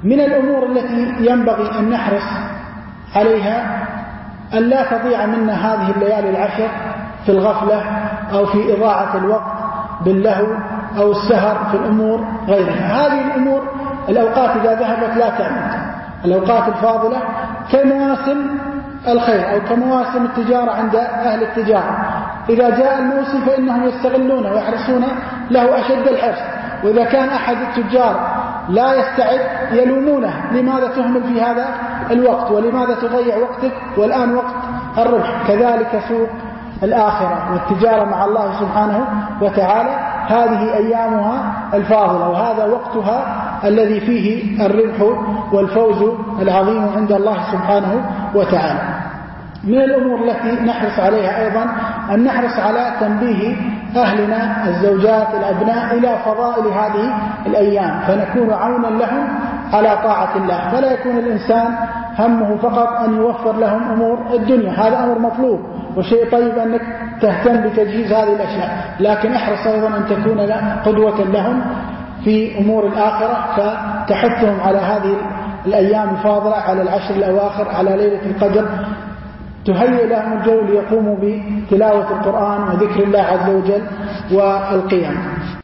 من الأمور التي ينبغي أن نحرص عليها أن لا تضيع منا هذه الليالي العشر في الغفلة أو في إضاعة الوقت باللهو أو السهر في الأمور غيرها. هذه الأمور الأوقات إذا ذهبت لا تعود. الأوقات الفاضلة كمواسم الخير أو كمواسم التجارة عند أهل التجارة، إذا جاء الموسم فإنهم يستغلونه ويحرصون له أشد الحرص، وإذا كان أحد التجار لا يستعد يلومونه لماذا تهمل في هذا الوقت ولماذا تضيع وقتك والآن وقت الربح. كذلك سوق الآخرة والتجارة مع الله سبحانه وتعالى، هذه أيامها الفاضلة وهذا وقتها الذي فيه الربح والفوز العظيم عند الله سبحانه وتعالى. من الأمور التي نحرص عليها أيضا أن نحرص على تنبيه أهلنا الزوجات الأبناء إلى فضائل هذه الأيام، فنكون عونا لهم على طاعة الله، فلا يكون الإنسان همه فقط أن يوفر لهم أمور الدنيا، هذا أمر مطلوب وشيء طيب أنك تهتم بتجهيز هذه الأشياء، لكن احرص أيضا أن تكون قدوة لهم في أمور الآخرة، فتحثهم على هذه الأيام الفاضلة، على العشر الأواخر، على ليلة القدر، تهيئ لهم الجو ليقوموا بتلاوة القرآن وذكر الله عز وجل والقيام.